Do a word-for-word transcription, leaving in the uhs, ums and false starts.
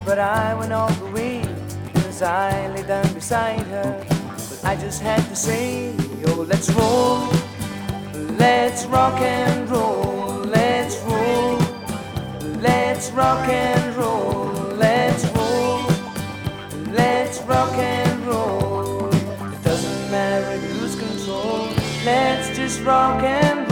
but I went all the way as I lay down beside her. But I just had to say, yo, let's roll, let's rock and roll, let's roll, let's rock and roll, let's roll, let's rock and roll. It doesn't matter if you lose control, let's just rock and roll.